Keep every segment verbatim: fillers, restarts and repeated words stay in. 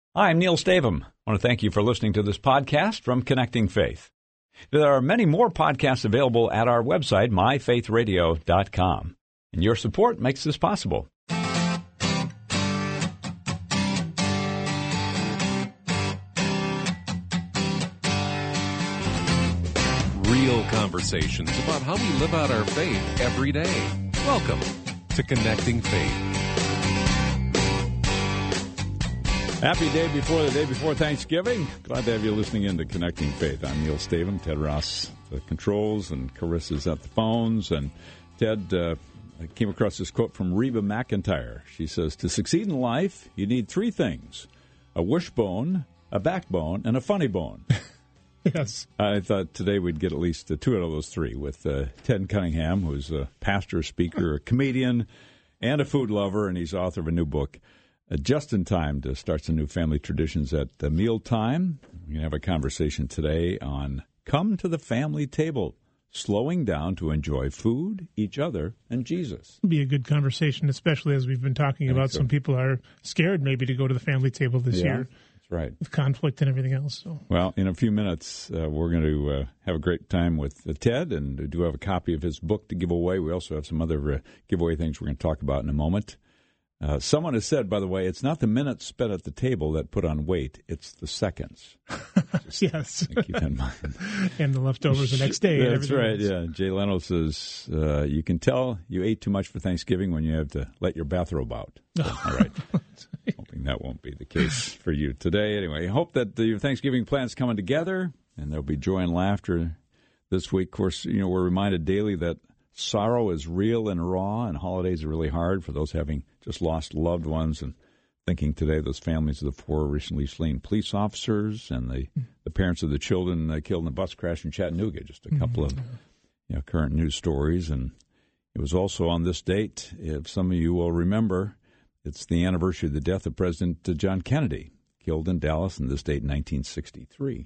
Hi, I'm Neil Stavum. I want to thank you for listening to this podcast from Connecting Faith. There are many more podcasts available at our website, my faith radio dot com. And your support makes this possible. Real conversations about how we live out our faith every day. Welcome to Connecting Faith. Happy day before the day before Thanksgiving. Glad to have you listening in to Connecting Faith. I'm Neil Stavum, Ted Ross, the controls, and Carissa's at the phones. And Ted, uh, I came across this quote from Reba McEntire. She says, to succeed in life, you need three things: a wishbone, a backbone, and a funny bone. Yes. I thought today we'd get at least uh, two out of those three with uh, Ted Cunningham, who's a pastor, speaker, a comedian, and a food lover, and he's author of a new book. Uh, just in time to start some new family traditions at uh, mealtime. We're going to have a conversation today on come to the family table, slowing down to enjoy food, each other, and Jesus. Be a good conversation, especially as we've been talking about. So. Some people are scared maybe to go to the family table this yeah, year. That's right. With conflict and everything else. So. Well, in a few minutes, uh, we're going to uh, have a great time with uh, Ted, and we do have a copy of his book to give away. We also have some other uh, giveaway things we're going to talk about in a moment. Uh, someone has said, by the way, it's not the minutes spent at the table that put on weight, it's the seconds. Yes. Keep that in mind. And the leftovers the next day. That's right, else. yeah. Jay Leno says, uh, you can tell you ate too much for Thanksgiving when you have to let your bathrobe out. So, all right. Hoping that won't be the case for you today. Anyway, hope that the Thanksgiving plan's coming together, and there'll be joy and laughter this week. Of course, you know, we're reminded daily that sorrow is real and raw, and holidays are really hard for those having just lost loved ones. And thinking today, those families of the four recently slain police officers and the, the parents of the children uh, killed in the bus crash in Chattanooga. Just a couple of you know, current news stories. And it was also on this date, if some of you will remember, it's the anniversary of the death of President John Kennedy, killed in Dallas on this date in nineteen sixty-three.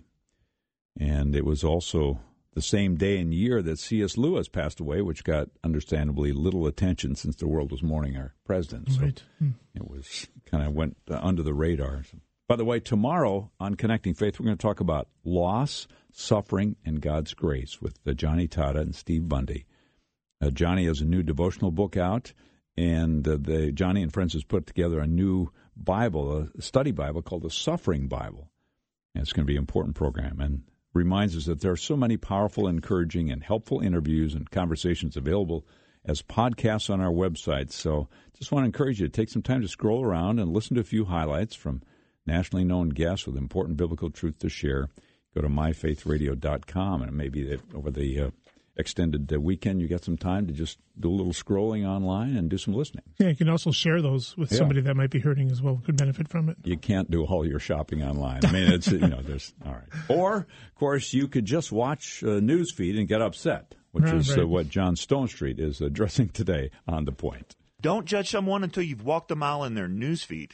And it was also the same day and year that C S. Lewis passed away, which got understandably little attention since the world was mourning our president. So right. hmm. it was kind of went uh, under the radar. So, by the way, tomorrow on Connecting Faith, we're going to talk about loss, suffering, and God's grace with uh, Johnny Tata and Steve Bundy. Uh, Johnny has a new devotional book out, and uh, the Johnny and Friends has put together a new Bible, a study Bible called the Suffering Bible. And it's going to be an important program, and reminds us that there are so many powerful, encouraging, and helpful interviews and conversations available as podcasts on our website. So just want to encourage you to take some time to scroll around and listen to a few highlights from nationally known guests with important biblical truth to share. Go to my faith radio dot com, and it may be that over the uh, extended uh, weekend you got some time to just do a little scrolling online and do some listening. Yeah, you can also share those with yeah. somebody that might be hurting as well, could benefit from it. You can't do all your shopping online. I mean, it's, you know, there's, all right. Or, of course, you could just watch a news feed and get upset, which right, is right. Uh, what John Stonestreet is addressing today on The Point. Don't judge someone until you've walked a mile in their news feed.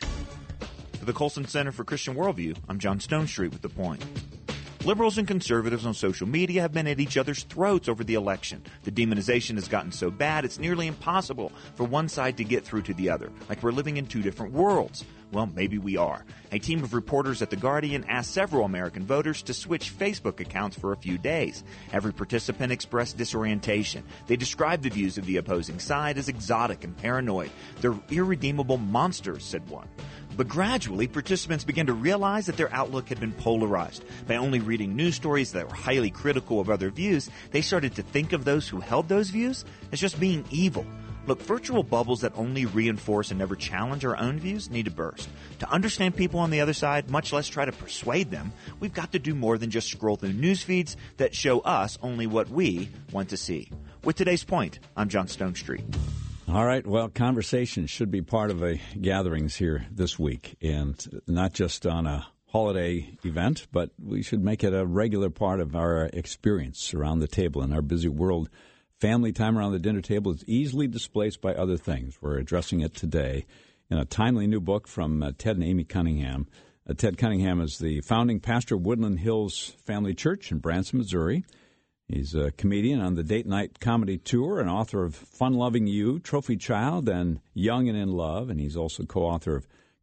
For the Colson Center for Christian Worldview, I'm John Stonestreet with The Point. Liberals and conservatives on social media have been at each other's throats over the election. The demonization has gotten so bad it's nearly impossible for one side to get through to the other, like we're living in two different worlds. Well, maybe we are. A team of reporters at The Guardian asked several American voters to switch Facebook accounts for a few days. Every participant expressed disorientation. They described the views of the opposing side as exotic and paranoid. They're irredeemable monsters, said one. But gradually, participants began to realize that their outlook had been polarized. By only reading news stories that were highly critical of other views, they started to think of those who held those views as just being evil. Look, virtual bubbles that only reinforce and never challenge our own views need to burst. To understand people on the other side, much less try to persuade them, we've got to do more than just scroll through news feeds that show us only what we want to see. With today's point, I'm John Stonestreet. All right. Well, conversation should be part of a gatherings here this week, and not just on a holiday event, but we should make it a regular part of our experience around the table. In our busy world, family time around the dinner table is easily displaced by other things. We're addressing it today in a timely new book from uh, Ted and Amy Cunningham. Uh, Ted Cunningham is the founding pastor of Woodland Hills Family Church in Branson, Missouri. He's a comedian on the Date Night Comedy Tour and author of Fun Loving You, Trophy Child, and Young and in Love. And he's also co-author of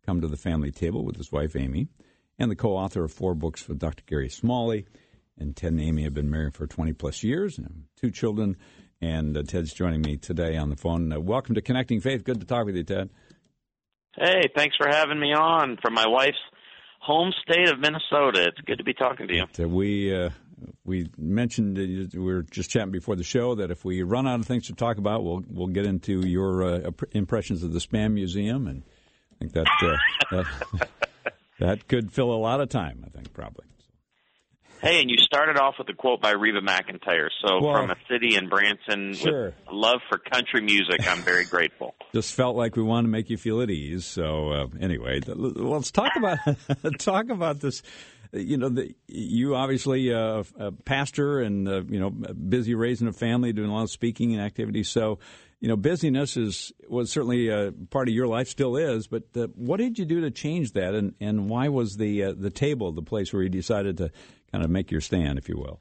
come to the family table with his wife, Amy, and the co-author of four books with Doctor Gary Smalley. And Ted and Amy have been married for twenty-plus years and have two children. And uh, Ted's joining me today on the phone. Uh, welcome to Connecting Faith. Good to talk with you, Ted. Hey, thanks for having me on from my wife's home state of Minnesota. It's good to be talking to you. Uh, we uh, we mentioned, uh, we were just chatting before the show, that if we run out of things to talk about, we'll we'll get into your uh, impressions of the Spam Museum. And I think that, uh, that, that could fill a lot of time, I think, probably. Hey, and you started off with a quote by Reba McEntire. So well, from a city in Branson sure. with love for country music, I'm very grateful. Just felt like we wanted to make you feel at ease. So uh, anyway, let's talk about talk about this. You know, the, you obviously uh, a pastor and uh, you know busy raising a family, doing a lot of speaking and activities. So you know, busyness is was certainly a part of your life, still is. But uh, what did you do to change that, and, and why was the uh, the table the place where you decided to kind of make your stand, if you will?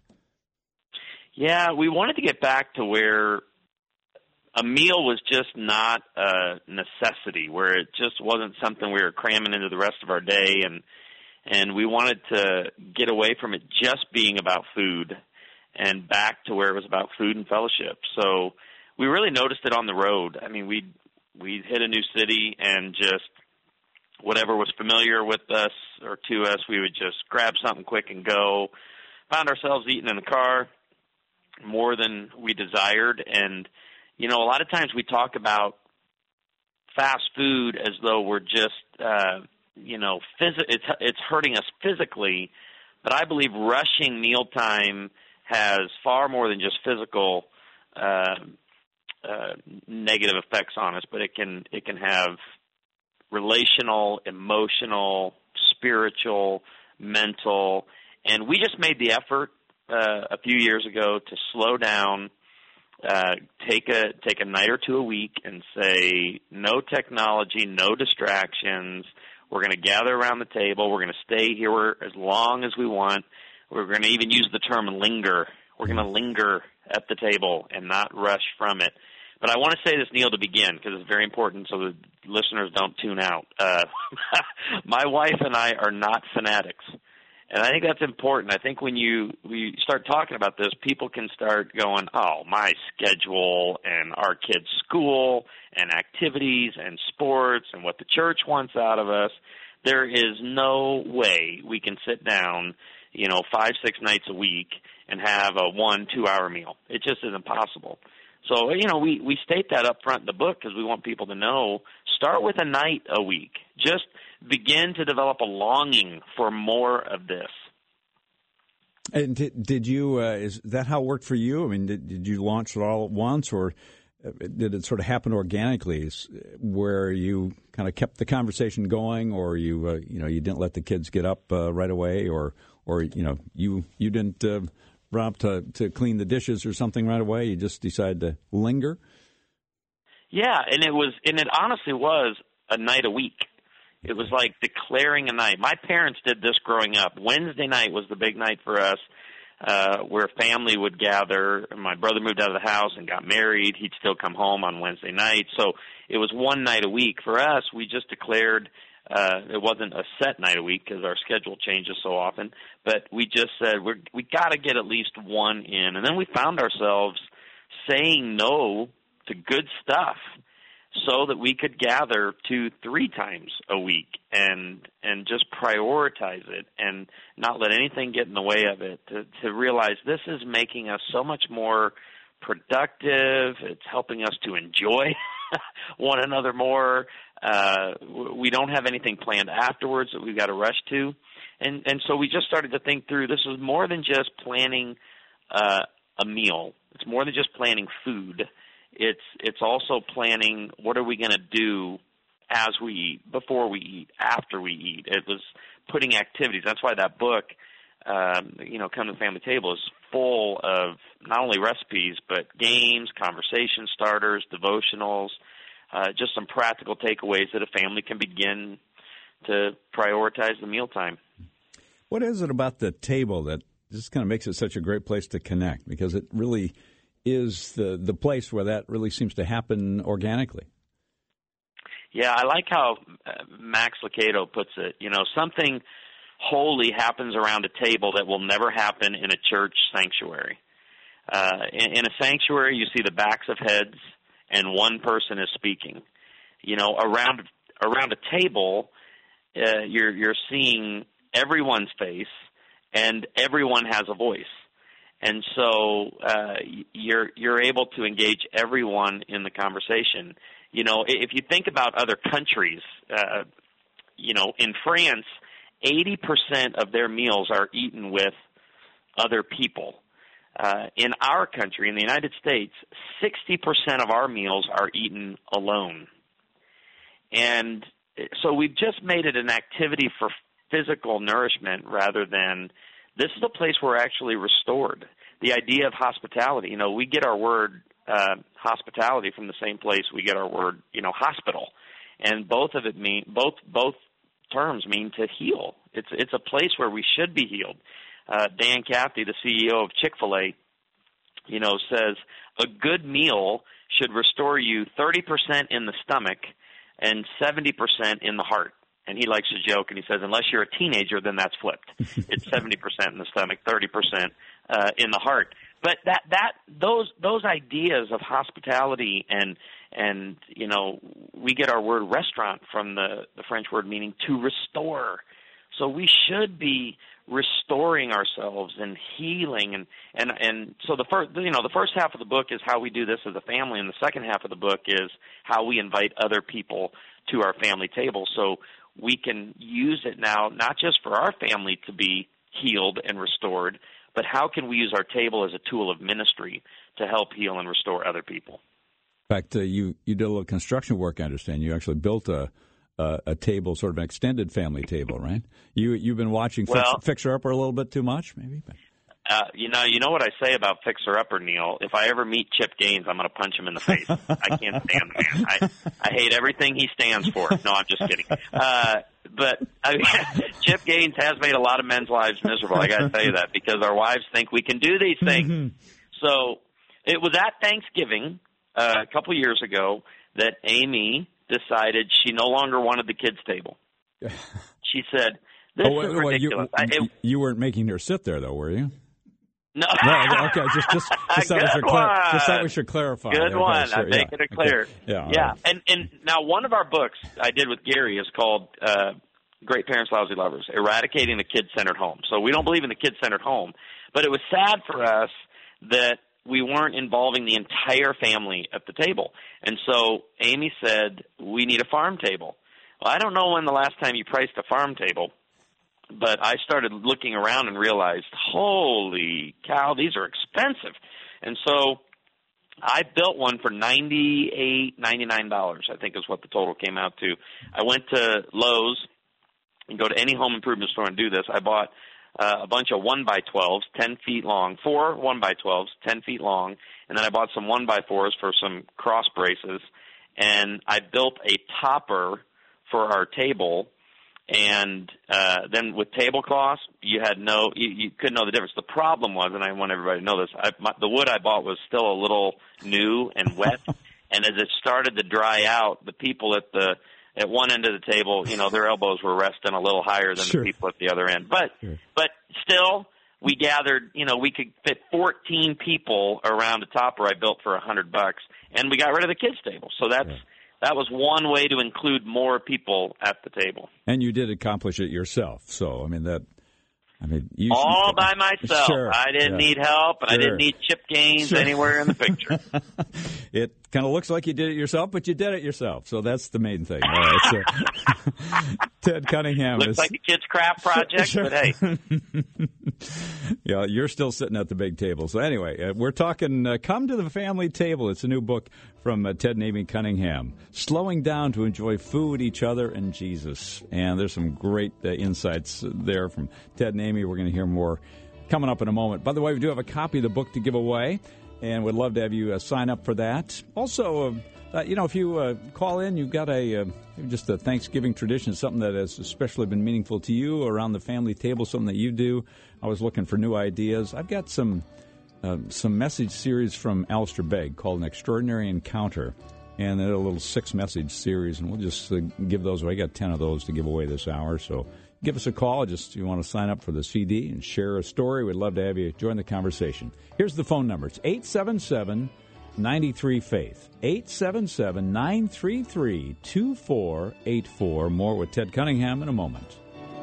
Yeah, we wanted to get back to where a meal was just not a necessity, where it just wasn't something we were cramming into the rest of our day, and and we wanted to get away from it just being about food and back to where it was about food and fellowship. So we really noticed it on the road. I mean, we'd, we'd hit a new city and just whatever was familiar with us or to us, we would just grab something quick and go. Found ourselves eating in the car more than we desired. And, you know, a lot of times we talk about fast food as though we're just, uh, you know, phys- it's, it's hurting us physically. But I believe rushing mealtime has far more than just physical uh, uh, negative effects on us, but it can it can have relational, emotional, spiritual, mental, and we just made the effort uh, a few years ago to slow down, uh, take a take a night or two a week, and say no technology, no distractions. We're going to gather around the table. We're going to stay here as long as we want. We're going to even use the term linger. We're going to linger at the table and not rush from it. But I want to say this, Neil, to begin, because it's very important so the listeners don't tune out. Uh, my wife and I are not fanatics, and I think that's important. I think when you we start talking about this, people can start going, oh, my schedule and our kids' school and activities and sports and what the church wants out of us. There is no way we can sit down, you know, five, six nights a week and have a one, two-hour meal. It just isn't possible. So, you know, we, we state that up front in the book because we want people to know, start with a night a week. Just begin to develop a longing for more of this. And did, did you, uh, is that how it worked for you? I mean, did, did you launch it all at once, or did it sort of happen organically where you kind of kept the conversation going, or you, uh, you know, you didn't let the kids get up uh, right away, or, or, you know, you, you didn't uh, run up to, to clean the dishes or something right away? You just decided to linger? Yeah, and it was, and it honestly was a night a week. It was like declaring a night. My parents did this growing up. Wednesday night was the big night for us, uh, where family would gather. My brother moved out of the house and got married. He'd still come home on Wednesday night. So it was one night a week. For us, we just declared uh, it wasn't a set night a week because our schedule changes so often. But we just said we're, we got to get at least one in. And then we found ourselves saying no to good stuff, so that we could gather two, three times a week and and just prioritize it and not let anything get in the way of it, to, to realize this is making us so much more productive. It's helping us to enjoy one another more. Uh, we don't have anything planned afterwards that we've got to rush to. And, and so we just started to think through, this is more than just planning uh, a meal. It's more than just planning food. It's it's also planning what are we going to do as we eat, before we eat, after we eat. It was putting activities. That's why that book, um, you know, Come to the Family Table, is full of not only recipes, but games, conversation starters, devotionals, uh, just some practical takeaways that a family can begin to prioritize the mealtime. What is it about the table that just kind of makes it such a great place to connect? Because it really is the the place where that really seems to happen organically. Yeah, I like how Max Lucado puts it. You know, something holy happens around a table that will never happen in a church sanctuary. Uh, in, in a sanctuary, you see the backs of heads, and one person is speaking. You know, around around a table, uh, you're you're seeing everyone's face, and everyone has a voice. And so uh, you're you're able to engage everyone in the conversation. You know, if you think about other countries, uh, you know, in France, eighty percent of their meals are eaten with other people. Uh, in our country, in the United States, sixty percent of our meals are eaten alone. And so we've just made it an activity for physical nourishment rather than this is a place where we're actually restored. The idea of hospitality, you know, we get our word uh, hospitality from the same place we get our word, you know, hospital. And both of it mean both both terms mean to heal. It's it's a place where we should be healed. Uh, Dan Cathy, the C E O of Chick-fil-A, you know, says a good meal should restore you thirty percent in the stomach and seventy percent in the heart. And he likes to joke, and he says, unless you're a teenager, then that's flipped. It's seventy percent in the stomach, thirty percent uh, in the heart. But that that those those ideas of hospitality and and you know, we get our word restaurant from the, the French word meaning to restore. So we should be restoring ourselves and healing, and, and, and so the first you know the first half of the book is how we do this as a family, and the second half of the book is how we invite other people to our family table. So we can use it now not just for our family to be healed and restored, but how can we use our table as a tool of ministry to help heal and restore other people? In fact, uh, you you did a little construction work. I understand you actually built a. Uh, a table, sort of an extended family table, right? You you've been watching Fix, well, Fixer Upper a little bit too much, maybe. Uh, you know, you know what I say about Fixer Upper, Neil. If I ever meet Chip Gaines, I'm going to punch him in the face. I can't stand the man. I I hate everything he stands for. No, I'm just kidding. Uh, but I mean, Chip Gaines has made a lot of men's lives miserable. I got to tell you that because our wives think we can do these things. Mm-hmm. So it was at Thanksgiving uh, a couple years ago that Amy decided she no longer wanted the kids' table. She said, this oh, wait, is ridiculous. Wait, you, I, it, you weren't making her sit there, though, were you? No. no okay, just, just, just, that, we should clar- just that we should clarify. Good okay, one. sure, I'm making yeah. it clear. Okay. Yeah, yeah. Right. And, and now one of our books I did with Gary is called uh, Great Parents, Lousy Lovers, Eradicating the Kid-Centered Home. So we don't believe in the kid-centered home, but it was sad for us that we weren't involving the entire family at the table. And so Amy said, we need a farm table. Well, I don't know when the last time you priced a farm table, but I started looking around and realized, holy cow, these are expensive. And so I built one for ninety-eight dollars, ninety-nine dollars, I think is what the total came out to. I went to Lowe's and go to any home improvement store and do this. I bought Uh, a bunch of one by twelves, ten feet long, four one by twelves, ten feet long, and then I bought some one by fours for some cross braces, and I built a topper for our table, and uh, then with tablecloths, you had no, you, you couldn't know the difference. The problem was, and I want everybody to know this, I, my, the wood I bought was still a little new and wet, and as it started to dry out, the people at the At one end of the table, you know, their elbows were resting a little higher than sure. the people at the other end. But sure. but still, we gathered, you know, we could fit fourteen people around a topper I built for a hundred bucks, and we got rid of the kids' table. So that's yeah. that was one way to include more people at the table. And you did accomplish it yourself. So, I mean, that... I mean, you all should, by myself. Sure, I didn't yeah. need help, and sure. I didn't need Chip Gaines sure. anywhere in the picture. It kind of looks like you did it yourself, but you did it yourself, so that's the main thing. All right, so, Ted Cunningham looks is, like a kid's craft project, sure. but hey, yeah, you're still sitting at the big table. So anyway, uh, we're talking. Uh, Come to the Family Table. It's a new book from uh, Ted and Amy Cunningham. Slowing down to enjoy food, each other, and Jesus. And there's some great uh, insights there from Ted and Amy. We're going to hear more coming up in a moment. By the way, we do have a copy of the book to give away, and would love to have you uh, sign up for that. Also, uh, uh, you know, if you uh, call in, you've got a uh, just a Thanksgiving tradition, something that has especially been meaningful to you around the family table, something that you do. I was looking for new ideas. I've got some uh, some message series from Alistair Begg called An Extraordinary Encounter. and a little six-message series, and we'll just uh, give those away. I got ten of those to give away this hour, so give us a call. Just if you want to sign up for the C D and share a story, we'd love to have you join the conversation. Here's the phone number. It's eight seven seven, nine three, faith. eight seven seven, nine three three, two four eight four. More with Ted Cunningham in a moment.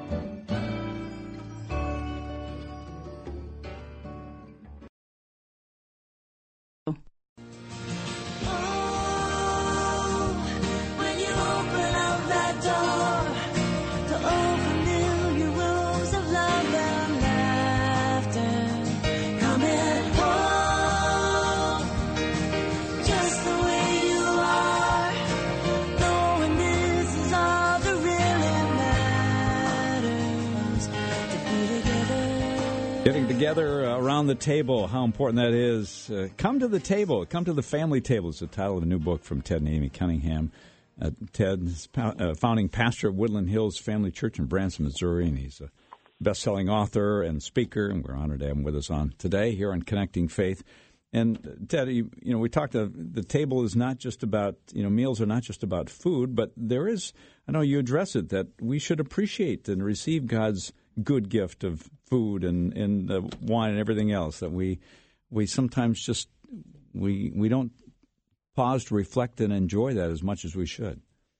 Getting together around the table, how important that is. Uh, come to the table. Come to the family table. It's the title of a new book from Ted and Amy Cunningham. Uh, Ted is pa- uh, founding pastor of Woodland Hills Family Church in Branson, Missouri, and he's a best-selling author and speaker, and we're honored to have him with us on today here on Connecting Faith. And Ted, you, you know, we talked. Uh, the table is not just about, you know, meals are not just about food, but there is. I know you address it that we should appreciate and receive God's good gift of food and and uh, wine and everything else. That we we sometimes just we we don't pause to reflect and enjoy that as much as we should.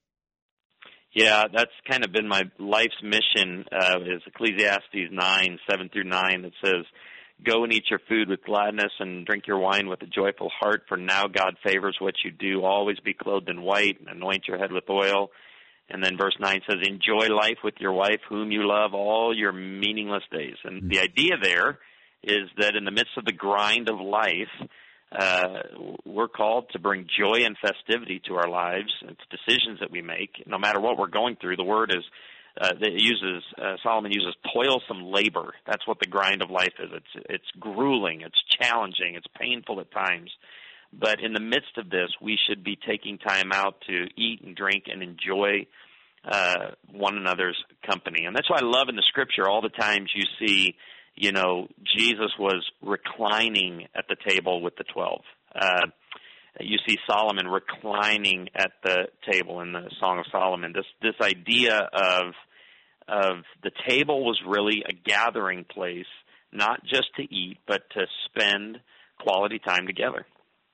Yeah, that's kind of been my life's mission. Uh, is Ecclesiastes nine seven through nine that says, "Go and eat your food with gladness and drink your wine with a joyful heart, for now God favors what you do. Always be clothed in white and anoint your head with oil." And then verse nine says, "Enjoy life with your wife, whom you love, all your meaningless days." And mm-hmm. the idea there is that in the midst of the grind of life, uh, we're called to bring joy and festivity to our lives. It's decisions that we make, no matter what we're going through. The word is uh, that it uses uh, Solomon uses toilsome labor. That's what the grind of life is. It's it's grueling, it's challenging, it's painful at times. But in the midst of this, we should be taking time out to eat and drink and enjoy uh, one another's company. And that's why I love in the Scripture all the times you see, you know, Jesus was reclining at the table with the twelve. Uh, you see Solomon reclining at the table in the Song of Solomon. This this idea of of the table was really a gathering place, not just to eat, but to spend quality time together.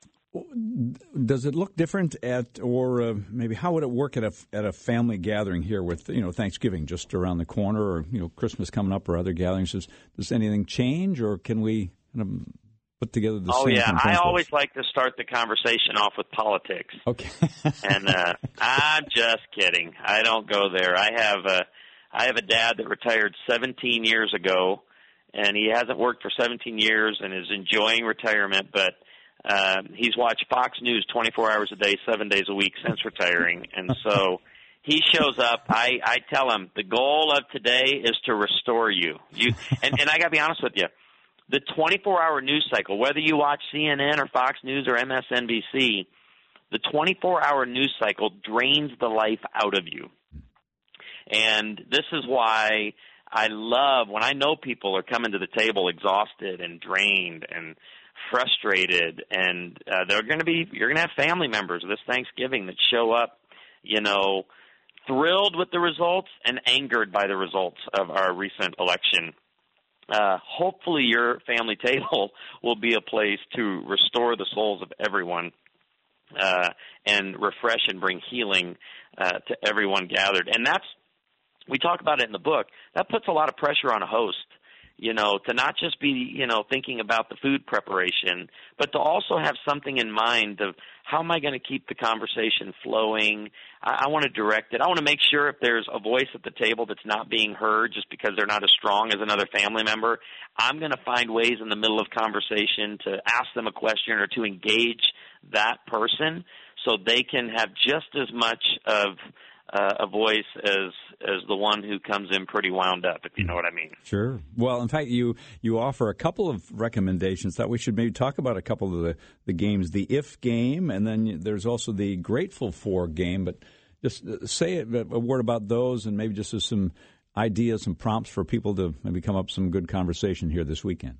Does it look different at, or uh, maybe how would it work at a at a family gathering here with, you know, Thanksgiving just around the corner, or, you know, Christmas coming up, or other gatherings? Does, does anything change, or can we kind of put together the oh, same? Oh yeah, I always like to start the conversation off with politics. Okay. and uh, I'm just kidding. I don't go there. I have a I have a dad that retired seventeen years ago, and he hasn't worked for seventeen years and is enjoying retirement, but Uh, he's watched Fox News twenty-four hours a day, seven days a week since retiring. And so he shows up. I, I tell him the goal of today is to restore you. you and, and I got to be honest with you. The twenty-four hour news cycle, whether you watch C N N or Fox News or M S N B C, the twenty-four hour news cycle drains the life out of you. And this is why I love when I know people are coming to the table exhausted and drained and frustrated, and uh, they're going to be, you're going to have family members this Thanksgiving that show up, you know, thrilled with the results and angered by the results of our recent election. Uh, hopefully your family table will be a place to restore the souls of everyone uh, and refresh and bring healing uh, to everyone gathered. And that's, we talk about it in the book, that puts a lot of pressure on a host. You know, to not just be, you know, thinking about the food preparation, but to also have something in mind of how am I going to keep the conversation flowing? I, I want to direct it. I want to make sure if there's a voice at the table that's not being heard just because they're not as strong as another family member, I'm going to find ways in the middle of conversation to ask them a question or to engage that person so they can have just as much of Uh, a voice as as the one who comes in pretty wound up, if you know what I mean. Sure. Well, in fact, you you offer a couple of recommendations that we should maybe talk about a couple of the, the games, the If game, and then there's also the Grateful For game. But just say a, a word about those and maybe just as some ideas, some prompts for people to maybe come up with some good conversation here this weekend.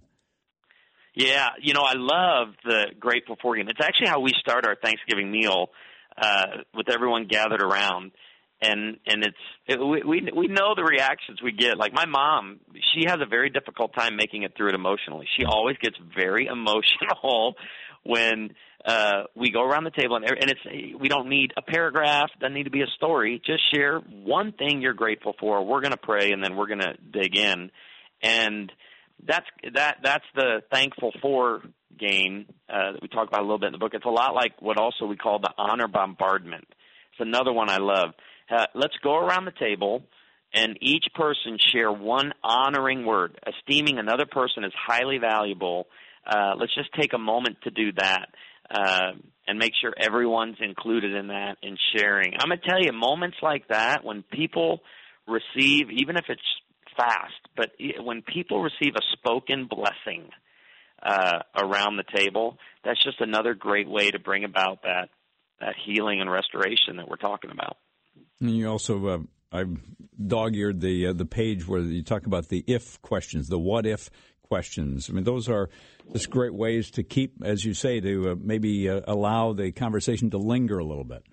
Yeah, you know, I love the Grateful For game. It's actually how we start our Thanksgiving meal. uh, with everyone gathered around. And and it's it, we we know the reactions we get. Like my mom, she has a very difficult time making it through it emotionally. She always gets very emotional when uh, we go around the table, and and it's we don't need a paragraph, doesn't need to be a story. Just share one thing you're grateful for. We're going to pray, and then we're going to dig in. And that's that that's the thankful for game uh, that we talk about a little bit in the book. It's a lot like what also we call the honor bombardment. It's another one I love. Uh, let's go around the table and each person share one honoring word, esteeming another person as highly valuable. Uh, let's just take a moment to do that uh, and make sure everyone's included in that and sharing. I'm going to tell you, moments like that, when people receive, even if it's fast, but when people receive a spoken blessing uh, around the table, that's just another great way to bring about that, that healing and restoration that we're talking about. And you also, uh, I've dog-eared the uh, the page where you talk about the if questions, the what if questions. I mean, those are just great ways to keep, as you say, to uh, maybe uh, allow the conversation to linger a little bit.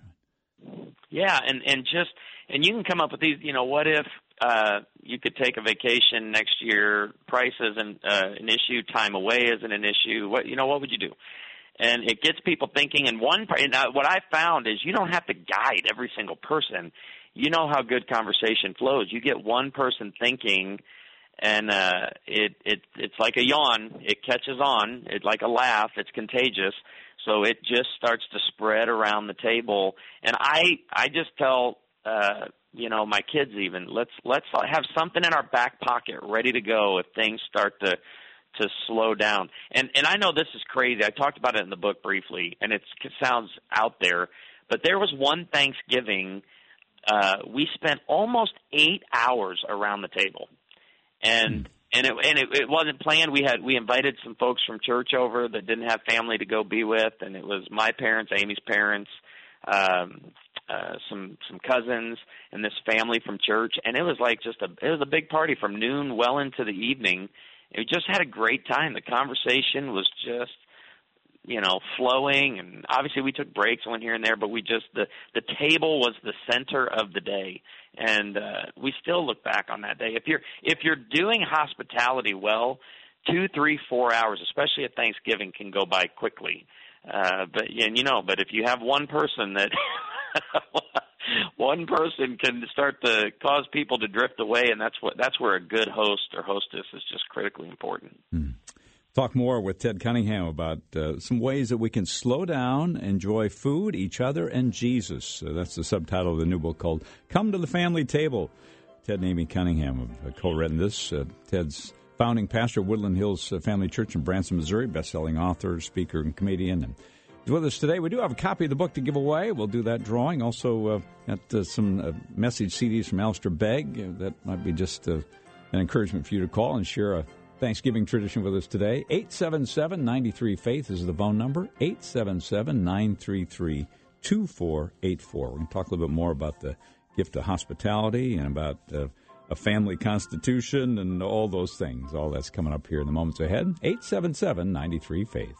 Yeah, and, and just, and you can come up with these, you know, what if uh, you could take a vacation next year, price isn't uh, an issue, time away isn't an issue, what, you know, what would you do? And it gets people thinking. And one part, and what I found is you don't have to guide every single person. You know how good conversation flows. You get one person thinking, and uh, it it it's like a yawn. It catches on. It's like a laugh. It's contagious. So it just starts to spread around the table. And I I just tell uh, you know my kids even let's let's have something in our back pocket ready to go if things start to. to slow down. And and I know this is crazy. I talked about it in the book briefly, and it's, it sounds out there, but there was one Thanksgiving, uh, we spent almost eight hours around the table. And mm. and it and it, it wasn't planned. We had we invited some folks from church over that didn't have family to go be with, and it was my parents, Amy's parents, um, uh, some some cousins, and this family from church. And it was like just a it was a big party from noon well into the evening. We just had a great time. The conversation was just, you know, flowing, and obviously we took breaks, went here and there, but we just the the table was the center of the day, and uh, we still look back on that day. If you're if you're doing hospitality well, two, three, four hours, especially at Thanksgiving, can go by quickly. Uh, but and you know, but if you have one person that. One person can start to cause people to drift away, and that's what that's where a good host or hostess is just critically important. Hmm. Talk more with Ted Cunningham about uh, some ways that we can slow down, enjoy food, each other, and Jesus. Uh, that's the subtitle of the new book called Come to the Family Table. Ted and Amy Cunningham have co-written this. Uh, Ted's founding pastor of Woodland Hills Family Church in Branson, Missouri, best-selling author, speaker, and comedian, and with us today. We do have a copy of the book to give away. We'll do that drawing. Also, uh, got uh, some uh, message C Ds from Alistair Begg. Uh, that might be just uh, an encouragement for you to call and share a Thanksgiving tradition with us today. eight seven seven, nine three, faith is the phone number. eight seven seven, nine three three, two four eight four. We're going to talk a little bit more about the gift of hospitality and about uh, a family constitution and all those things. All that's coming up here in the moments ahead. eight seven seven, nine three, faith.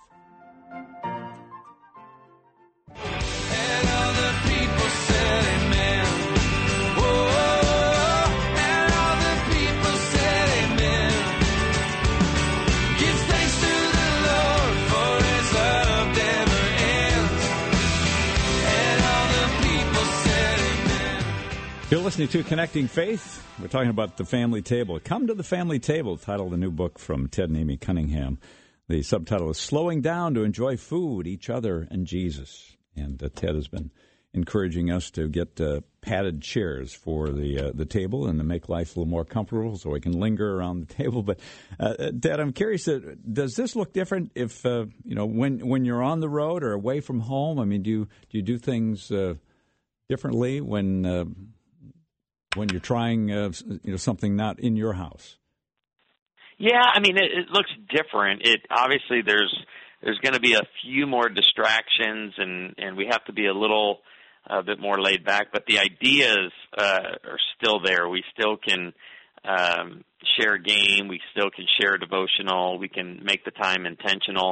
You're listening to Connecting Faith. We're talking about the family table. Come to the family table, title of the new book from Ted and Amy Cunningham. The subtitle is Slowing Down to Enjoy Food, Each Other, and Jesus. And uh, Ted has been encouraging us to get uh, padded chairs for the uh, the table and to make life a little more comfortable so we can linger around the table. But, uh, Ted, I'm curious, uh, does this look different if, uh, you know, when when you're on the road or away from home? I mean, do you, do, you do things uh, differently when... Uh, when you're trying uh, you know, something not in your house? Yeah, I mean, it, it looks different. It obviously there's there's going to be a few more distractions, and, and we have to be a little a bit more laid back. But the ideas uh, are still there. We still can um, share a game. We still can share a devotional. We can make the time intentional.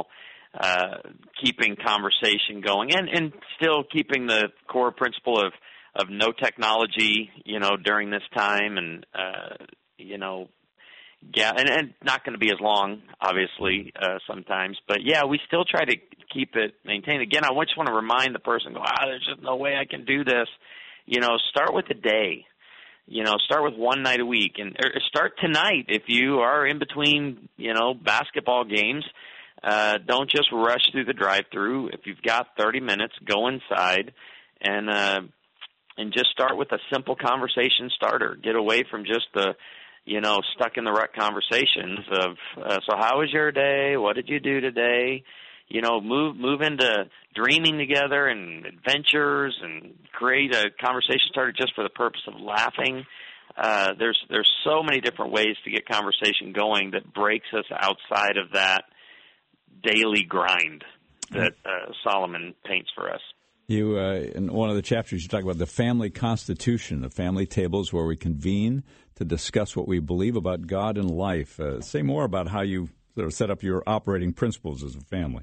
uh, keeping conversation going, and, and still keeping the core principle of, of no technology, you know, during this time, and, uh, you know, yeah, and, and not going to be as long, obviously, uh, sometimes. But, yeah, we still try to keep it maintained. Again, I just want to remind the person, go, ah, there's just no way I can do this. You know, start with a day. You know, start with one night a week. And or start tonight if you are in between, you know, basketball games. Uh, don't just rush through the drive-through. If you've got thirty minutes, go inside and uh, and just start with a simple conversation starter. Get away from just the, you know, stuck in the rut conversations of, uh, so how was your day? What did you do today? You know, move move into dreaming together and adventures, and create a conversation starter just for the purpose of laughing. Uh, there's there's so many different ways to get conversation going that breaks us outside of that daily grind that uh, Solomon paints for us. You uh, in one of the chapters you talk about the family constitution, the family tables where we convene to discuss what we believe about God and life. Uh, say more about how you sort of set up your operating principles as a family.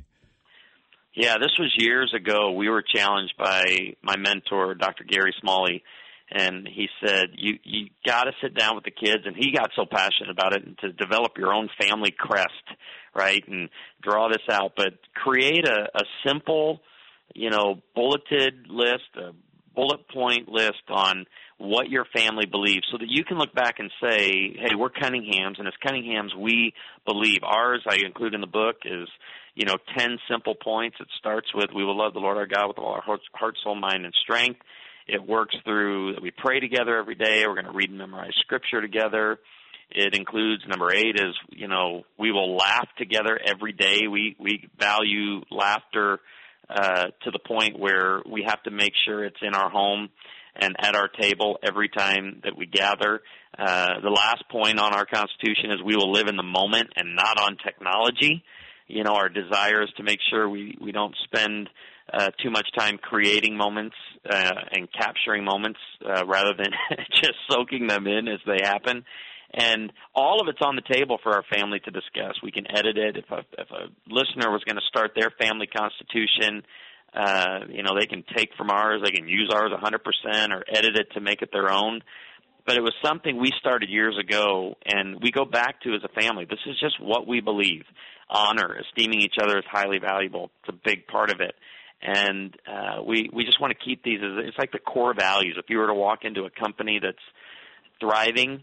Yeah, this was years ago. We were challenged by my mentor, Doctor Gary Smalley, and he said, you you got to sit down with the kids, and he got so passionate about it, and to develop your own family crest, right, and draw this out, but create a, a simple, you know, bulleted list, a bullet point list on what your family believes, so that you can look back and say, hey, we're Cunninghams, and as Cunninghams, we believe. Ours, I include in the book, is, you know, ten simple points. It starts with, we will love the Lord our God with all our heart, soul, mind, and strength. It works through that we pray together every day. We're going to read and memorize Scripture together. It includes, number eight is, you know, we will laugh together every day. We, we value laughter uh, to the point where we have to make sure it's in our home and at our table every time that we gather. Uh, the last point on our Constitution is we will live in the moment and not on technology. You know, our desire is to make sure we, we don't spend uh, too much time creating moments uh, and capturing moments uh, rather than just soaking them in as they happen. And all of it's on the table for our family to discuss. We can edit it. If a, if a listener was going to start their family constitution, uh, you know, they can take from ours. They can use ours one hundred percent or edit it to make it their own. But it was something we started years ago, and we go back to as a family. This is just what we believe. Honor, esteeming each other is highly valuable. It's a big part of it. And uh, we, we just want to keep these as, it's like the core values. If you were to walk into a company that's thriving,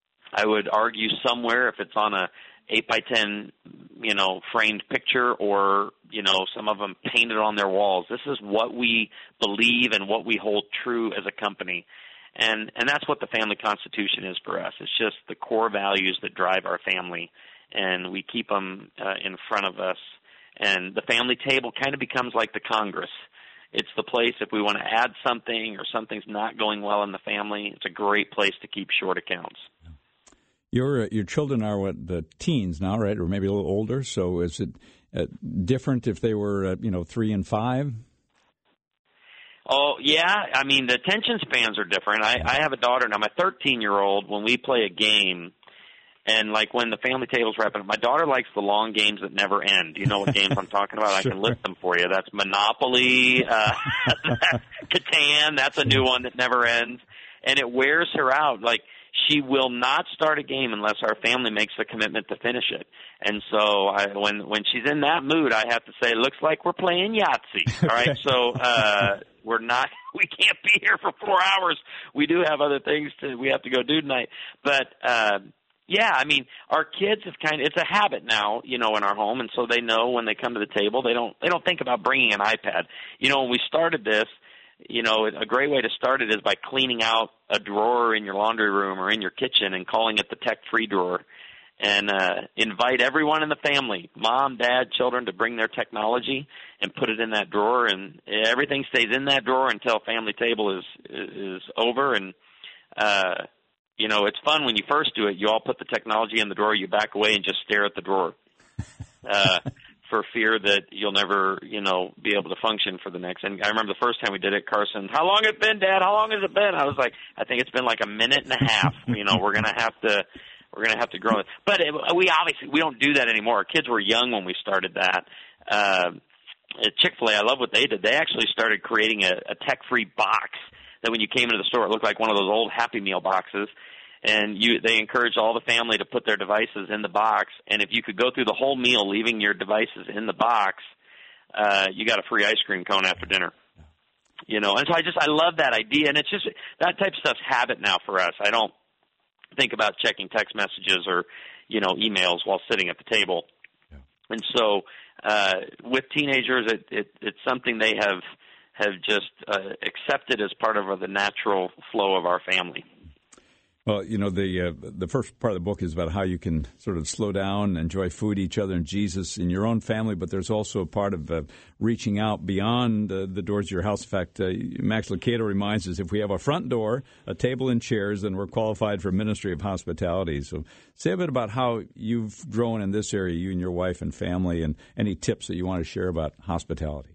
I would argue somewhere, if it's on a eight by ten, you know, framed picture, or, you know, some of them painted on their walls, this is what we believe and what we hold true as a company. And and that's what the family constitution is for us. It's just the core values that drive our family, and we keep them uh, in front of us. And the family table kind of becomes like the Congress. It's the place if we want to add something or something's not going well in the family, it's a great place to keep short accounts. Your uh, your children are what, the teens now, right, or maybe a little older. So is it uh, different if they were, uh, you know, three and five? Oh, yeah. I mean, the attention spans are different. I, I have a daughter now, my thirteen-year-old, when we play a game, and like when the family table's wrapping up, my daughter likes the long games that never end. You know what games I'm talking about? Sure. I can list them for you. That's Monopoly, uh, Catan, that's a new one that never ends. And it wears her out. Like, she will not start a game unless our family makes the commitment to finish it. And so I, when when she's in that mood, I have to say, looks like we're playing Yahtzee. All right, so uh, we're not, we can't be here for four hours. We do have other things to we have to go do tonight. But uh, yeah, I mean, our kids have kind of, it's a habit now, you know, in our home, and so they know when they come to the table, they don't they don't think about bringing an iPad. You know, when we started this, you know, a great way to start it is by cleaning out a drawer in your laundry room or in your kitchen and calling it the tech-free drawer, and uh, invite everyone in the family, mom, dad, children, to bring their technology and put it in that drawer, and everything stays in that drawer until family table is is over. And uh, you know, it's fun when you first do it. You all put the technology in the drawer, you back away and just stare at the drawer. Uh, for fear that you'll never, you know, be able to function for the next. And I remember the first time we did it, Carson, how long has it been, Dad? How long has it been? I was like, I think it's been like a minute and a half. You know, we're going to have to, we're going to have to grow it. But it, we obviously, we don't do that anymore. Our kids were young when we started that. uh, at Chick-fil-A, I love what they did. They actually started creating a, a tech-free box that when you came into the store, it looked like one of those old Happy Meal boxes. And you, they encouraged all the family to put their devices in the box. And if you could go through the whole meal leaving your devices in the box, uh, you got a free ice cream cone after dinner. You know, and so I just, I love that idea. And it's just, that type of stuff's habit now for us. I don't think about checking text messages or, you know, emails while sitting at the table. Yeah. And so uh, with teenagers, it, it, it's something they have have just uh, accepted as part of the natural flow of our family. Well, you know, the uh, the first part of the book is about how you can sort of slow down, enjoy food, each other, and Jesus in your own family. But there's also a part of uh, reaching out beyond uh, the doors of your house. In fact, uh, Max Lucado reminds us if we have a front door, a table, and chairs, then we're qualified for ministry of hospitality. So say a bit about how you've grown in this area, you and your wife and family, and any tips that you want to share about hospitality.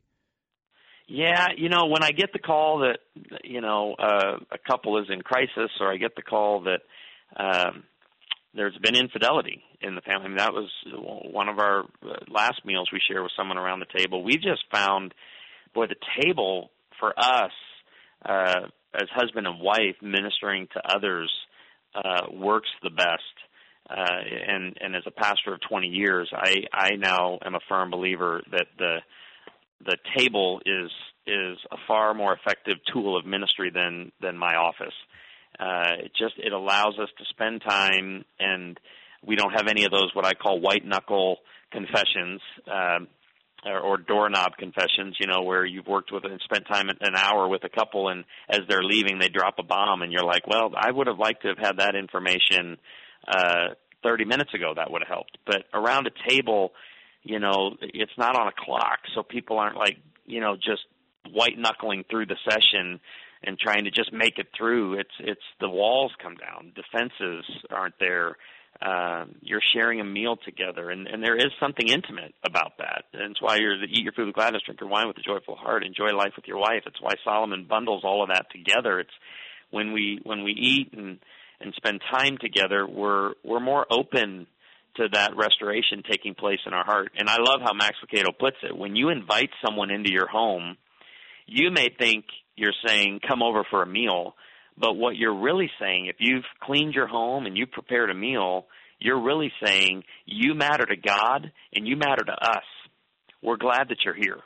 Yeah, you know, when I get the call that, you know, uh, a couple is in crisis, or I get the call that um, there's been infidelity in the family, I mean, that was one of our last meals we share with someone around the table. We just found, boy, the table for us uh, as husband and wife ministering to others uh, works the best. Uh, and, and as a pastor of twenty years, I, I now am a firm believer that the the table is is a far more effective tool of ministry than than my office. Uh, it just it allows us to spend time, and we don't have any of those what I call white knuckle confessions um, or, or doorknob confessions. You know, where you've worked with and spent time an hour with a couple, and as they're leaving, they drop a bomb, and you're like, well, I would have liked to have had that information uh, thirty minutes ago. That would have helped. But around a table, you know, it's not on a clock, so people aren't like, you know, just white-knuckling through the session and trying to just make it through. It's it's the walls come down. Defenses aren't there. Um, you're sharing a meal together, and, and there is something intimate about that. And it's why you're the eat your food with gladness, drink your wine with a joyful heart, enjoy life with your wife. It's why Solomon bundles all of that together. It's when we when we eat and, and spend time together, we're we're more open to that restoration taking place in our heart. And I love how Max Lucado puts it. When you invite someone into your home, you may think you're saying, come over for a meal, but what you're really saying, if you've cleaned your home and you've prepared a meal, you're really saying, you matter to God and you matter to us. We're glad that you're here.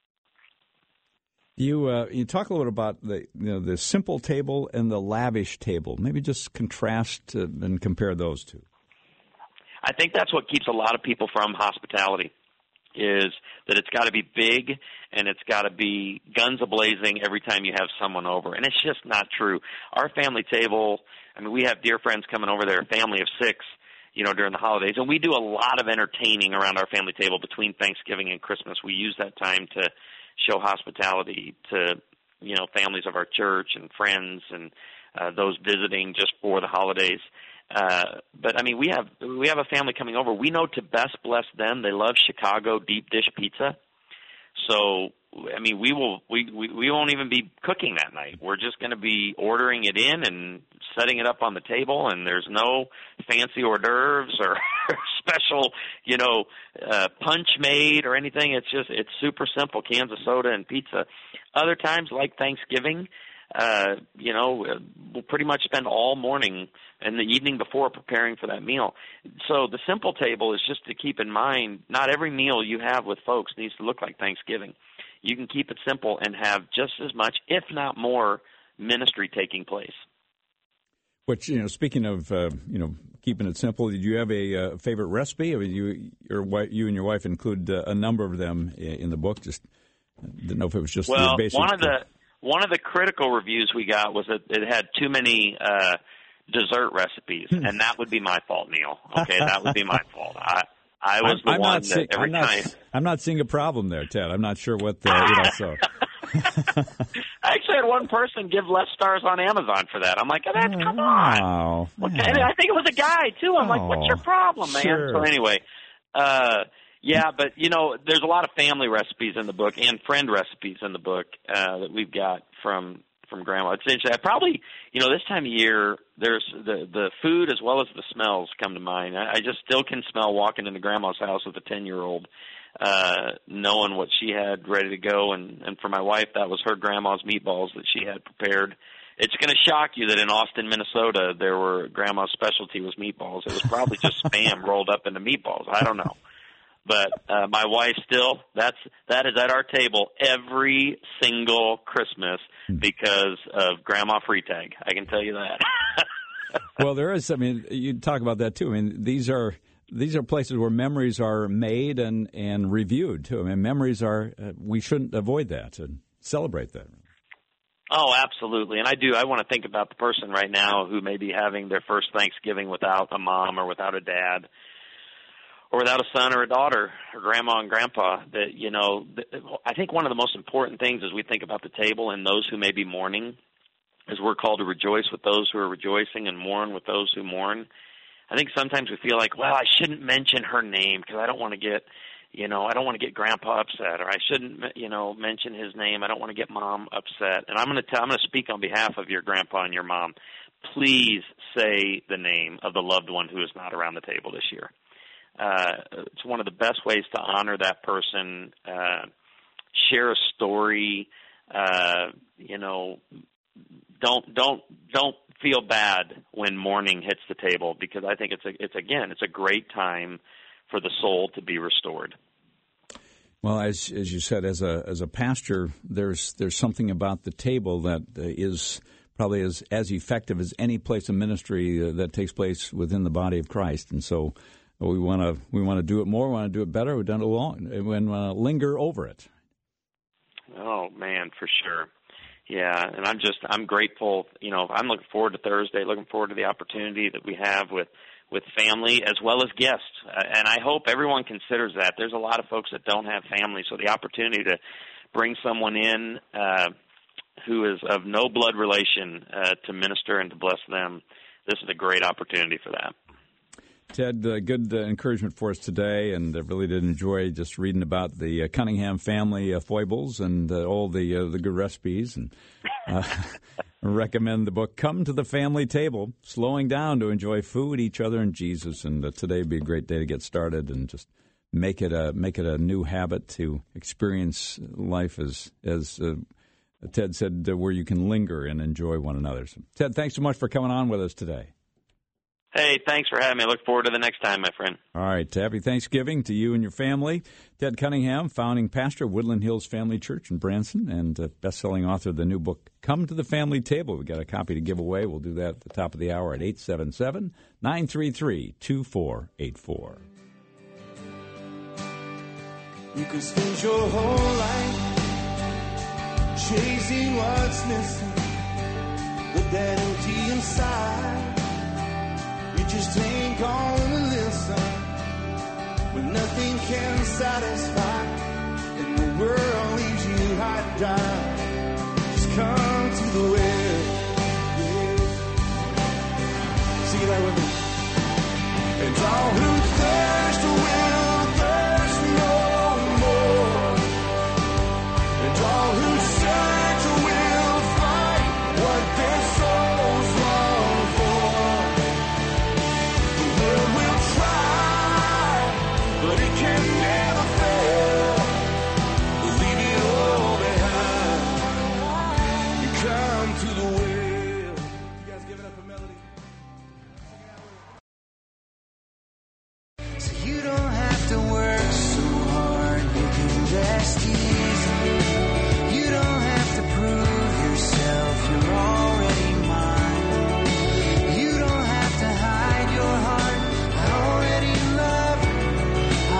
You uh, you talk a little bit about the you know the simple table and the lavish table. Maybe just contrast uh, and compare those two. I think that's what keeps a lot of people from hospitality, is that it's got to be big and it's got to be guns a-blazing every time you have someone over. And it's just not true. Our family table, I mean, we have dear friends coming over there, a family of six, you know, during the holidays. And we do a lot of entertaining around our family table between Thanksgiving and Christmas. We use that time to show hospitality to, you know, families of our church and friends and uh, those visiting just for the holidays. Uh, but I mean, we have we have a family coming over. We know to best bless them. They love Chicago deep dish pizza. So I mean, we will we we, we won't even be cooking that night. We're just going to be ordering it in and setting it up on the table. And there's no fancy hors d'oeuvres or special, you know, uh, punch made or anything. It's just it's super simple: cans of soda and pizza. Other times, like Thanksgiving, uh, you know, we'll pretty much spend all morning and the evening before preparing for that meal. So the simple table is just to keep in mind, not every meal you have with folks needs to look like Thanksgiving. You can keep it simple and have just as much, if not more, ministry taking place. Which, you know, speaking of, uh, you know, keeping it simple, did you have a uh, favorite recipe? I mean, you, your wife, you and your wife include uh, a number of them in the book. Just didn't know if it was just well, the basic. one of the one of the critical reviews we got was that it had too many uh, dessert recipes, and that would be my fault, Neil. Okay, that would be my fault. I I was I'm, the I'm one not that see, every I'm not, time. I'm not seeing a problem there, Ted. I'm not sure what the you know. So I actually had one person give less stars on Amazon for that. I'm like, oh, that's, come on. Wow. What, and I think it was a guy too. I'm oh, like, what's your problem, man? Sure. So anyway, uh, yeah, but you know, there's a lot of family recipes in the book and friend recipes in the book uh, that we've got from from Grandma. It's interesting. I probably, you know, this time of year, there's the the food as well as the smells come to mind. I, I just still can smell walking into Grandma's house with a ten-year-old, uh, knowing what she had ready to go. And, and for my wife, that was her grandma's meatballs that she had prepared. It's going to shock you that in Austin, Minnesota, there were Grandma's specialty was meatballs. It was probably just Spam rolled up into meatballs. I don't know. But uh, my wife still, that's that is at our table every single Christmas because of Grandma Freitag. I can tell you that. Well, there is. I mean, you talk about that too. I mean, these are these are places where memories are made and, and reviewed too. I mean, memories are. Uh, we shouldn't avoid that and celebrate that. Oh, absolutely. And I do. I want to think about the person right now who may be having their first Thanksgiving without a mom or without a dad, or without a son or a daughter, or grandma and grandpa. That, you know, I think one of the most important things as we think about the table and those who may be mourning is we're called to rejoice with those who are rejoicing and mourn with those who mourn. I think sometimes we feel like, well, I shouldn't mention her name because I don't want to get, you know, I don't want to get grandpa upset, or I shouldn't, you know, mention his name. I don't want to get mom upset. And I'm going to tell, I'm going to speak on behalf of your grandpa and your mom. Please say the name of the loved one who is not around the table this year. Uh, it's one of the best ways to honor that person, uh, share a story, uh, you know, don't, don't, don't feel bad when mourning hits the table, because I think it's a, it's again, it's a great time for the soul to be restored. Well, as as you said, as a as a pastor, there's there's something about the table that is probably as, as effective as any place of ministry uh, that takes place within the body of Christ, and so we want to we want to do it more. We want to do it better. We've done it long, and we want to linger over it. Oh man, for sure. Yeah, and I'm just I'm grateful. You know, I'm looking forward to Thursday. Looking forward to the opportunity that we have with. with family as well as guests. Uh, and I hope everyone considers that. There's a lot of folks that don't have family, so the opportunity to bring someone in uh, who is of no blood relation uh, to minister and to bless them, this is a great opportunity for that. Ted, uh, good uh, encouragement for us today, and I really did enjoy just reading about the uh, Cunningham family uh, foibles and uh, all the uh, the good recipes. And uh, recommend the book Come to the Family Table, Slowing Down to Enjoy Food, Each Other, and Jesus. And uh, today would be a great day to get started and just make it a make it a new habit to experience life as as uh, Ted said, uh, where you can linger and enjoy one another. So, Ted, thanks so much for coming on with us today. Hey, thanks for having me. I look forward to the next time, my friend. All right. Happy Thanksgiving to you and your family. Ted Cunningham, founding pastor of Woodland Hills Family Church in Branson, and uh, best-selling author of the new book, Come to the Family Table. We've got a copy to give away. We'll do that at the top of the hour at eight seven seven, nine three three, two four eight four. You can spend your whole life chasing what's missing, but that empty inside, you just ain't gonna listen. When nothing can satisfy and the world leaves you high and dry, just come to the well. Yeah. Sing that with me. And all who thirst will thirst no more, and all who search will find what their souls long for. The world will try, but it can never fail. Leave it all behind and come to the well. You guys give it up for Melody? So you don't have to work so hard, you can rest easy. You don't have to prove yourself, you're already mine. You don't have to hide your heart, I already love you,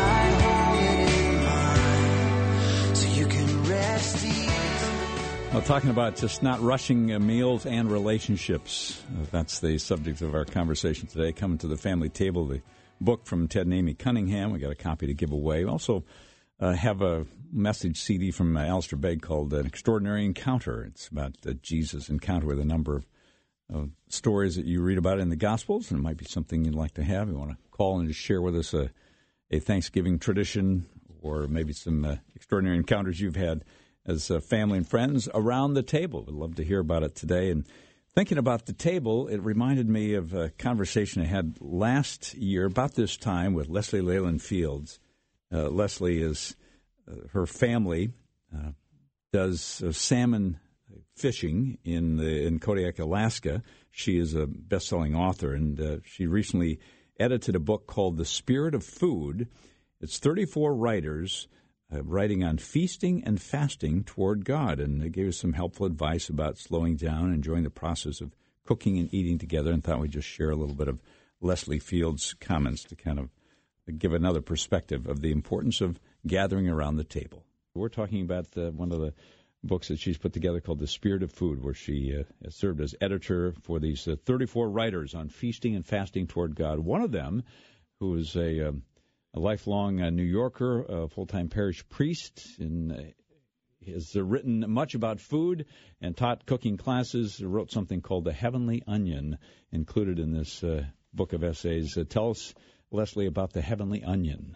I hold it in mine. So you can rest easy. Well, talking about just not rushing uh, meals and relationships. Uh, that's the subject of our conversation today. Coming to the Family Table, the book from Ted and Amy Cunningham. We got a copy to give away. We also uh, have a message C D from uh, Alistair Begg called An Extraordinary Encounter. It's about uh, Jesus' encounter with a number of uh, stories that you read about in the Gospels, and it might be something you'd like to have. You want to call and just share with us a, a Thanksgiving tradition or maybe some uh, extraordinary encounters you've had. as uh, family and friends around the table. We'd love to hear about it today. And thinking about the table, it reminded me of a conversation I had last year about this time with Leslie Leyland Fields. Uh, Leslie is, uh, her family uh, does uh, salmon fishing in the, in Kodiak, Alaska. She is a best-selling author, and uh, she recently edited a book called The Spirit of Food. It's thirty-four writers uh, writing on feasting and fasting toward God, and they gave us some helpful advice about slowing down, enjoying the process of cooking and eating together, and thought we'd just share a little bit of Leslie Fields' comments to kind of give another perspective of the importance of gathering around the table. We're talking about uh, one of the books that she's put together called The Spirit of Food, where she uh, has served as editor for these uh, thirty-four writers on feasting and fasting toward God. One of them, who is a, um, a lifelong uh, New Yorker, a full-time parish priest, and uh, has uh, written much about food and taught cooking classes, wrote something called The Heavenly Onion, included in this uh, book of essays. Uh, tell us, Leslie, about The Heavenly Onion.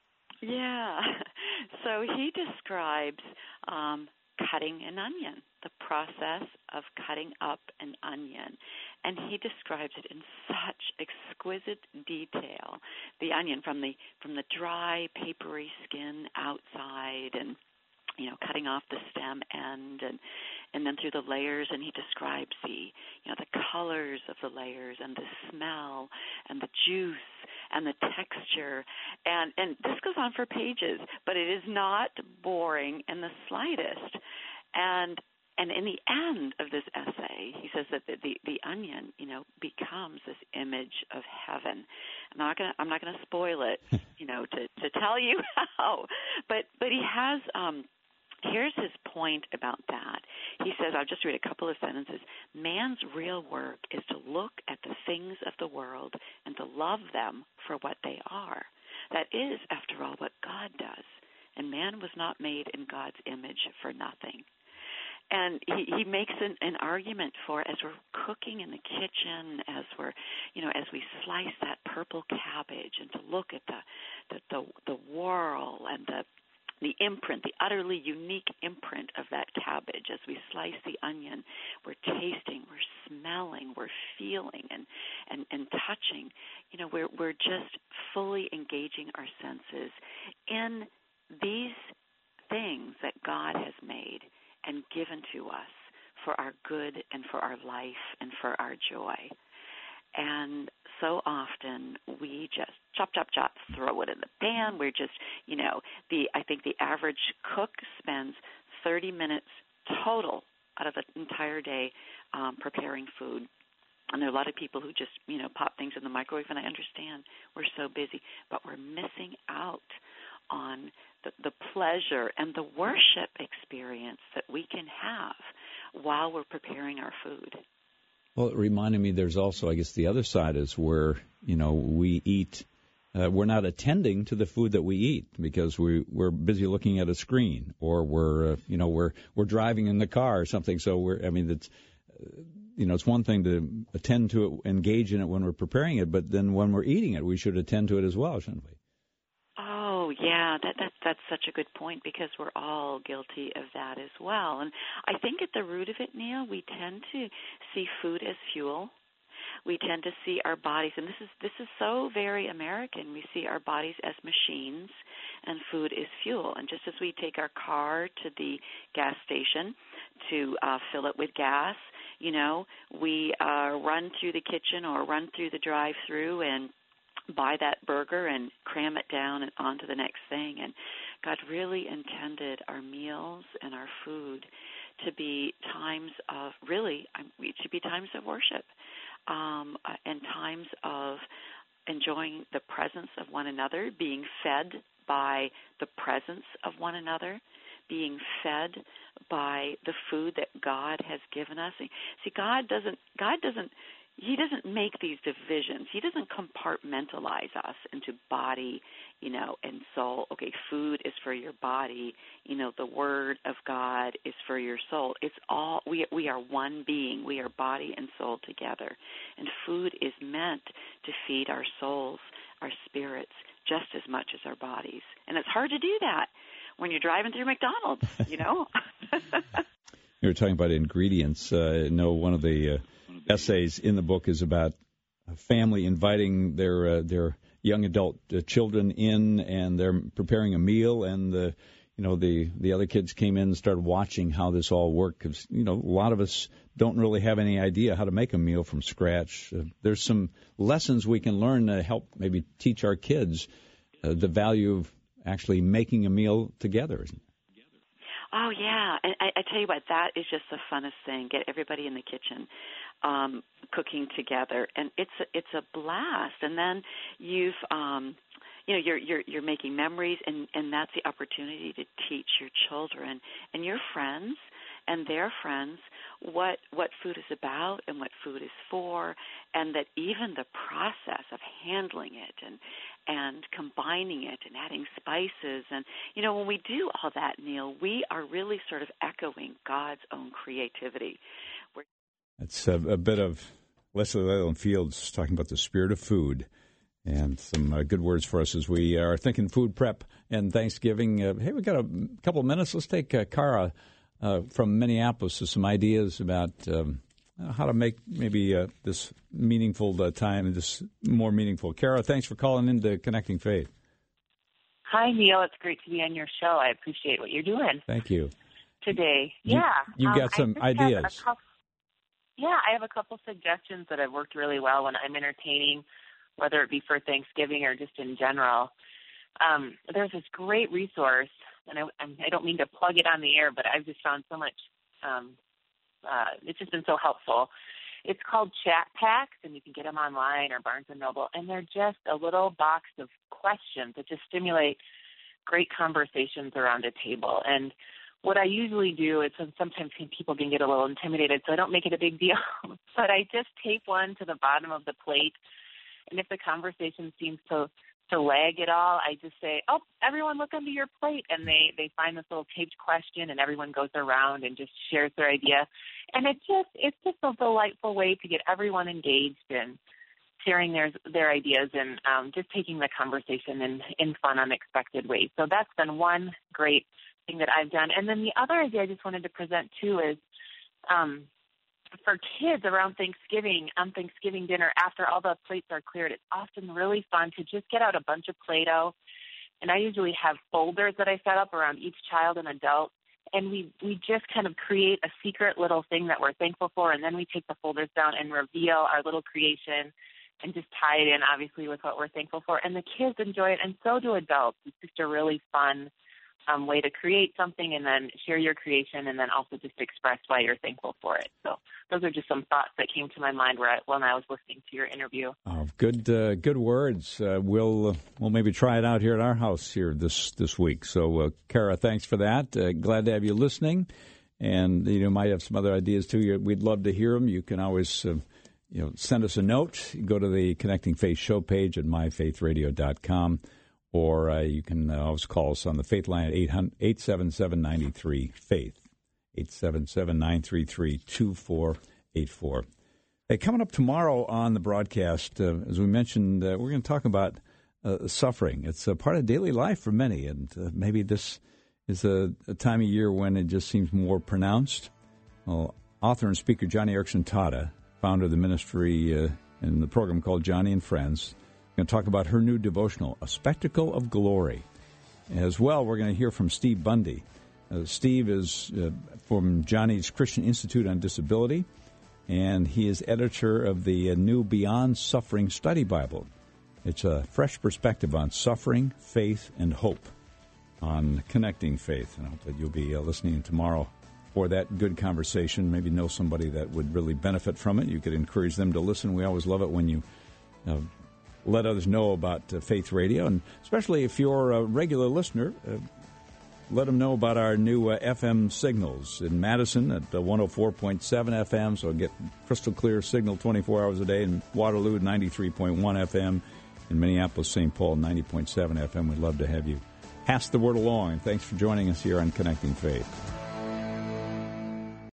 Yeah. So he describes um, cutting an onion, the process of cutting up an onion. And he describes it in such exquisite detail. The onion from the from the dry, papery skin outside, and you know, cutting off the stem end, and and then through the layers, and he describes the you know the colors of the layers, and the smell, and the juice, and the texture, and and this goes on for pages, but it is not boring in the slightest. And and in the end of this essay, he says that the, the, the onion, you know, becomes this image of heaven. I'm not gonna I'm not gonna spoil it, you know, to, to tell you how, but but he has. Um, Here's his point about that. He says, I'll just read a couple of sentences. Man's real work is to look at the things of the world and to love them for what they are. That is, after all, what God does. And man was not made in God's image for nothing. And he, he makes an, an argument for, as we're cooking in the kitchen, as we're, you know, as we slice that purple cabbage, and to look at the the the, the whorl and the the imprint, the utterly unique imprint of that cabbage. As we slice the onion, we're tasting, we're smelling, we're feeling, and, and, and touching. You know, we're we're just fully engaging our senses in these things that God has made and given to us for our good and for our life and for our joy. And so often we just chop, chop, chop, throw it in the pan. We're just, you know, the I think the average cook spends thirty minutes total out of an entire day um, preparing food. And there are a lot of people who just, you know, pop things in the microwave, and I understand we're so busy, but we're missing out on the, the pleasure and the worship experience that we can have while we're preparing our food. Well, it reminded me there's also, I guess, the other side is where, you know, we eat, uh, we're not attending to the food that we eat because we, we're busy looking at a screen, or we're, uh, you know, we're we're driving in the car or something. So we're, I mean, it's, uh, you know, it's one thing to attend to it, engage in it when we're preparing it, but then when we're eating it, we should attend to it as well, shouldn't we? Oh, yeah, that, that that's such a good point, because we're all guilty of that as well. And I think at the root of it, Neil, we tend to see food as fuel. We tend to see our bodies, and this is this is so very American. We see our bodies as machines, and food is fuel. And just as we take our car to the gas station to uh, fill it with gas, you know, we uh, run through the kitchen or run through the drive-through and buy that burger and cram it down and on to the next thing. And God really intended our meals and our food to be times of, really, it should be times of worship, um, and times of enjoying the presence of one another, being fed by the presence of one another, being fed by the food that God has given us. See, God doesn't, God doesn't, He doesn't make these divisions. He doesn't compartmentalize us into body, you know, and soul. Okay, food is for your body. You know, the Word of God is for your soul. It's all, we we are one being. We are body and soul together. And food is meant to feed our souls, our spirits, just as much as our bodies. And it's hard to do that when you're driving through McDonald's, you know. You were talking about ingredients. Uh, I know one of the uh, essays in the book is about a family inviting their uh, their young adult uh, children in, and they're preparing a meal, and the you know the the other kids came in and started watching how this all worked, because you know a lot of us don't really have any idea how to make a meal from scratch. Uh, there's some lessons we can learn to help maybe teach our kids uh, the value of actually making a meal together. Oh, yeah. And I, I tell you what, that is just the funnest thing. Get everybody in the kitchen um, cooking together. And it's a, it's a blast. And then you've, um, you know, you're, you're, you're making memories, and, and that's the opportunity to teach your children and your friends and their friends what what food is about and what food is for, and that even the process of handling it and and combining it and adding spices. And, you know, when we do all that, Neil, we are really sort of echoing God's own creativity. We're- It's a, a bit of Leslie Leyland Fields talking about the spirit of food, and some uh, good words for us as we are thinking food prep and Thanksgiving. Uh, hey, we've got a couple of minutes. Let's take uh, Cara uh, from Minneapolis with some ideas about um, how to make maybe uh, this meaningful uh, time and this more meaningful. Cara, thanks for calling into Connecting Faith. Hi, Neil. It's great to be on your show. I appreciate what you're doing. Thank you. Today. You, yeah. You've got um, some ideas. Couple, yeah, I have a couple suggestions that have worked really well when I'm entertaining, whether it be for Thanksgiving or just in general. Um, there's this great resource, and I, I don't mean to plug it on the air, but I've just found so much um, Uh, it's just been so helpful. It's called Chat Packs, and you can get them online or Barnes and Noble, and they're just a little box of questions that just stimulate great conversations around a table. And what I usually do is sometimes people can get a little intimidated, so I don't make it a big deal, but I just tape one to the bottom of the plate, and if the conversation seems to to lag at all, I just say, oh, everyone look under your plate, and they, they find this little taped question, and everyone goes around and just shares their idea. And it just it's just a delightful way to get everyone engaged and sharing their their ideas and um, just taking the conversation in, in fun, unexpected ways. So that's been one great thing that I've done. And then the other idea I just wanted to present, too, is um, for kids around Thanksgiving, on Thanksgiving dinner, after all the plates are cleared, it's often really fun to just get out a bunch of Play-Doh. And I usually have folders that I set up around each child and adult. And we, we just kind of create a secret little thing that we're thankful for, and then we take the folders down and reveal our little creation and just tie it in, obviously, with what we're thankful for. And the kids enjoy it, and so do adults. It's just a really fun um, way to create something and then share your creation, and then also just express why you're thankful for it. So those are just some thoughts that came to my mind where I, when I was listening to your interview. Oh, good, uh, good words. Uh, we'll uh, we'll maybe try it out here at our house here this this week. So, uh, Cara, thanks for that. Uh, glad to have you listening, and you know might have some other ideas too. We'd love to hear them. You can always uh, you know send us a note. Go to the Connecting Faith show page at my faith radio dot com. Or uh, you can uh, always call us on the Faith line at eight seven seven, nine three, FAITH, eight seven seven, nine three three, two four eight four. Hey, coming up tomorrow on the broadcast, uh, as we mentioned, uh, we're going to talk about uh, suffering. It's a part of daily life for many, and uh, maybe this is a, a time of year when it just seems more pronounced. Well, author and speaker Joni Eareckson Tada, founder of the ministry uh, and the program called Joni and Friends, going to talk about her new devotional, A Spectacle of Glory. As well, we're going to hear from Steve Bundy. Uh, Steve is uh, from Joni's Christian Institute on Disability, and he is editor of the uh, new Beyond Suffering Study Bible. It's a fresh perspective on suffering, faith, and hope on Connecting Faith. And I hope that you'll be uh, listening tomorrow for that good conversation. Maybe know somebody that would really benefit from it. You could encourage them to listen. We always love it when you uh, let others know about uh, Faith Radio, and especially if you're a regular listener, uh, let them know about our new uh, F M signals in Madison at uh, one oh four point seven F M, so get crystal clear signal twenty-four hours a day, in Waterloo ninety-three point one F M, in Minneapolis, Saint Paul ninety point seven F M. We'd love to have you pass the word along, and thanks for joining us here on Connecting Faith.